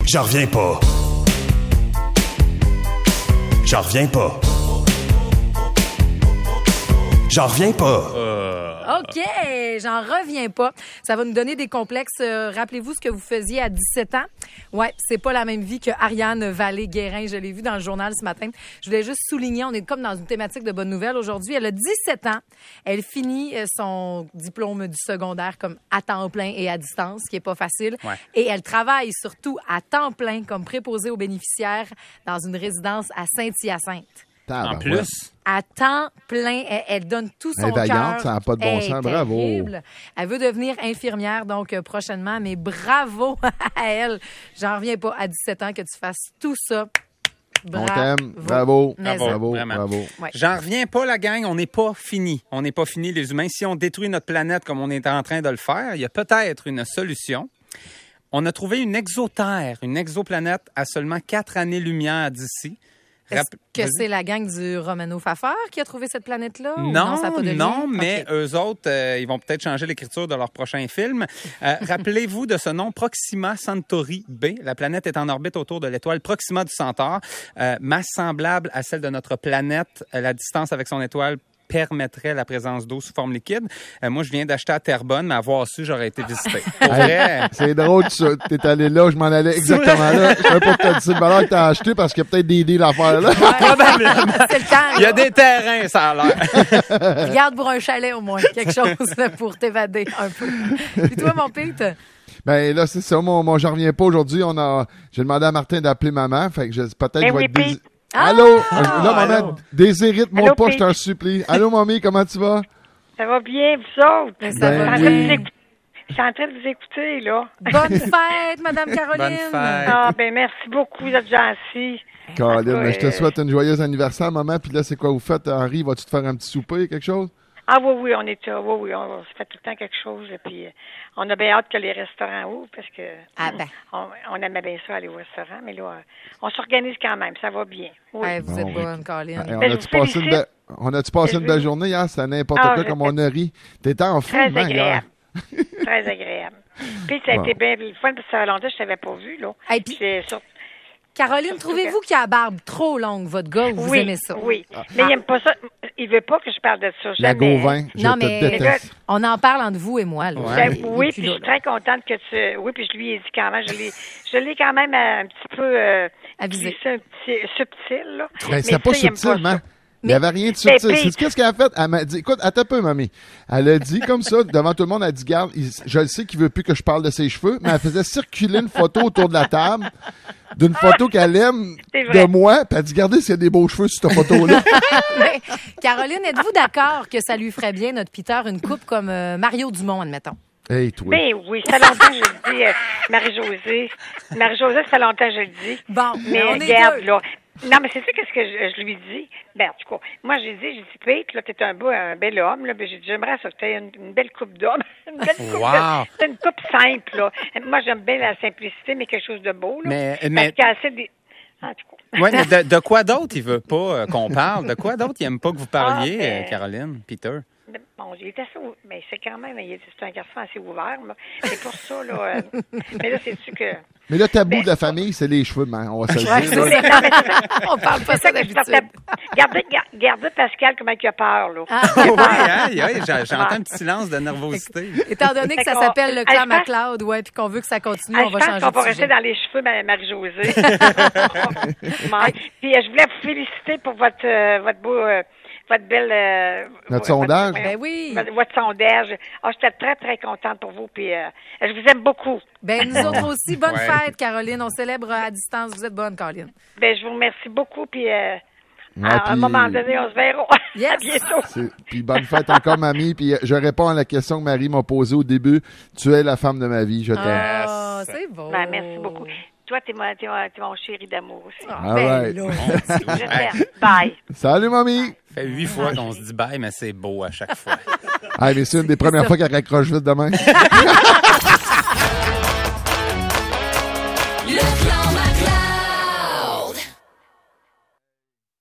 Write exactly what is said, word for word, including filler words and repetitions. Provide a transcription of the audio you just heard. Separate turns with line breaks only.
J'en reviens pas. J'en reviens pas. J'en reviens pas.
Euh... OK, j'en reviens pas. Ça va nous donner des complexes. Euh, rappelez-vous ce que vous faisiez à dix-sept ans. Ouais, c'est pas la même vie que Ariane Vallée-Guérin. Je l'ai vu dans le journal ce matin. Je voulais juste souligner, on est comme dans une thématique de bonnes nouvelles aujourd'hui. Elle a dix-sept ans. Elle finit son diplôme du secondaire comme à temps plein et à distance, ce qui est pas facile.
Ouais.
Et elle travaille surtout à temps plein comme préposée aux bénéficiaires dans une résidence à Saint-Hyacinthe.
En plus,
à temps plein, elle, elle donne tout son cœur.
Elle est vaillante, ça n'a pas de bon sens. Bravo.
Terrible. Elle veut devenir infirmière, donc euh, prochainement, mais bravo à elle. J'en reviens pas à dix-sept ans que tu fasses tout ça. Bravo.
On t'aime. Bravo.
Mais
Bravo.
Bravo.
Vraiment.
Bravo.
Ouais.
J'en reviens pas, la gang. On n'est pas fini. On n'est pas fini, les humains. Si on détruit notre planète comme on est en train de le faire, il y a peut-être une solution. On a trouvé une exoterre, une exoplanète à seulement quatre années-lumière d'ici.
Est-ce
Rap-
que
Vas-y.
c'est la gang du Romano Fafard qui a trouvé cette planète-là? Ou
Non,
ça a pas de lien?
non, mais
OK.
eux autres, euh, ils vont peut-être changer l'écriture de leur prochain film. Euh, rappelez-vous de ce nom, Proxima Centauri B. La planète est en orbite autour de l'étoile Proxima du Centaure. Euh, masse semblable à celle de notre planète. Euh, La distance avec son étoile permettrait la présence d'eau sous forme liquide. Euh, moi, je viens d'acheter à Terrebonne, mais avoir su, j'aurais été visité. Pour vrai,
C'est drôle, tu es allé là, je m'en allais exactement là. Je savais pas que t'as dit le valeur que t'as acheté parce qu'il y a peut-être des deals à faire là.
probablement.
C'est le temps.
Il y a des terrains, ça a l'air.
Regarde pour un chalet au moins, quelque chose là, pour t'évader un peu. Puis toi, mon Pete?
Ben là, c'est ça, moi, moi j'en reviens pas aujourd'hui. On a, j'ai demandé à Martin d'appeler maman, fait que je, peut-être
Ben
je vais
oui,
être dés-
Pete.
Allô?
Ah!
Là, maman,
Allô?
désirite-moi
Allô,
pas,
Pete?
je t'en supplie. Allô, mamie, comment tu vas?
Ça va bien, vous autres?
Ben, ça
Ben
va
Je suis en train de
oui.
vous écouter- je suis en train de vous écouter, là.
Bonne fête, Madame Caroline.
Bonne fête.
Ah, ben merci beaucoup, vous êtes gentils.
Caroline, mais je te
Euh,
souhaite un joyeux anniversaire, maman. Puis là, c'est quoi vous faites, Henri? Vas-tu te faire un petit souper, quelque chose?
Ah oui, oui, on est oui, oui, on, on se fait tout le temps quelque chose. Et puis, euh, on a bien hâte que les restaurants ouvrent parce que
Ah ben.
on, on aimait bien ça aller au restaurant, mais là, euh, on s'organise quand même, ça va bien. Oui.
Hey, vous
Bon,
êtes
oui.
bonne, Caroline.
Hey, on
Ben, je
a-tu
vous
passé une
félicite.
belle, on a-tu passé
Je
une belle
veux-
journée hier? C'était n'importe
Ah,
quoi
je-
comme on a ri. T'étais en fou,
Très
hein, hier?
agréable. Très agréable. Puis ça a
Bon.
été bien le fun parce que ça fait longtemps que je t'avais pas vu, là.
Hey, puis-
C'est sur-
Caroline, trouvez-vous qu'il a la barbe trop longue, votre gars, ou vous
oui,
aimez ça?
oui. Mais il aime pas ça. Il veut pas que je parle de ça.
La
Jamais.
Gauvin, je
Non,
te
mais
déteste.
on en parle entre vous et moi. Là.
Ouais.
Ben,
Et-
oui,
et
puis
là,
je suis
là.
très contente que tu... Oui, puis je lui ai dit quand même, je l'ai, je l'ai quand même un petit peu... Euh,
Avisé.
c'est un petit subtil, là.
Ben, c'était
Mais
pas
ça, il aime
subtil,
ça.
man. Il n'y avait rien de
Mais
subtil.
Pete-
C'est qu'est-ce qu'elle a fait? Elle m'a dit, écoute, attends un peu, mamie. Elle a dit comme ça, devant tout le monde, elle a dit, garde, il- je le sais qu'il veut plus que je parle de ses cheveux, mais elle faisait circuler une photo autour de la table d'une photo qu'elle aime
C'est vrai.
de moi, puis elle dit, regardez s'il y a des beaux cheveux sur cette photo-là.
Mais, Caroline, êtes-vous d'accord que ça lui ferait bien, notre Peter, une coupe comme euh, Mario Dumont, admettons?
Hey, toi.
Ben oui, ça fait longtemps que je le dis, euh, Marie-Josée. Marie-Josée, ça fait longtemps que je le dis.
Bon, mais
mais
on est
regarde,
deux.
là. Non, mais c'est ça qu'est-ce que je, je lui dis. Ben, en tout cas, moi, j'ai dit, j'ai dit, Pete, là, t'es un beau, un bel homme, là. Ben, j'ai dit, j'aimerais ça que t'aies une, une belle coupe d'homme. Une belle coupe
Wow.
de- c'est une coupe simple, là. Moi, j'aime bien la simplicité, mais quelque chose de beau, là.
Mais-
Parce
mais-
qu'il y a assez des... En tout cas.
Ouais, mais de, de quoi d'autre il veut pas euh, qu'on parle? De quoi d'autre il aime pas que vous parliez,
Ah, ben-
euh, Caroline, Peter?
Bon, il est assez, ou- mais c'est quand même, il est, c'est un garçon assez ouvert, là. C'est pour ça, là. euh, mais là, c'est sûr que...
Mais le tabou
Ben-
de la famille, c'est les cheveux, man. On va se le
Ouais,
dire.
c'est
là.
Mais non, mais c'est ça.
On parle pas
C'est
ça
ça que je
d'habitude.
sortais. Gardez, gar- gardez Pascal comment il a peur, là.
Ah.
Oui, hein, oui, j'ai- j'entends un petit silence de nervosité.
Étant donné que ça
Fait qu'on-
s'appelle le
Hey,
clan
je pense-
MacLeod, ouais, puis qu'on veut que ça continue,
Ah,
on
je
va
pense
changer
qu'on va
de
rester
sujet.
dans les cheveux, ma- Marie-Josée. Ouais. Puis euh, je voulais vous féliciter pour votre, euh, votre beau... euh, votre belle... euh,
Notre
votre-
sondage?
votre-
Ben oui.
Votre, votre sondage. Ah, j'étais très, très contente pour vous, puis euh, je vous aime beaucoup.
Ben, nous autres aussi, bonne
Ouais.
fête, Caroline. On célèbre à distance. Vous êtes bonne, Caroline.
Ben, je vous remercie beaucoup, puis euh,
Ouais,
à un
puis-
moment donné, on se verra.
Yes.
À bientôt.
C'est- Puis bonne fête encore, mamie. Puis euh, je réponds à la question que Marie m'a posée au début. Tu es la femme de ma vie, je t'aime.
Ah, c'est beau.
Ben, merci beaucoup. Toi, t'es mon, t'es mon, t'es mon chéri d'amour aussi.
Ah,
All
ben
right.
là.
Je t'aime. Bye.
Salut, mamie!
Ça fait huit fois qu'on se dit bye, mais c'est beau à chaque fois.
Ah, mais c'est une des premières fois qu'elle raccroche vite demain.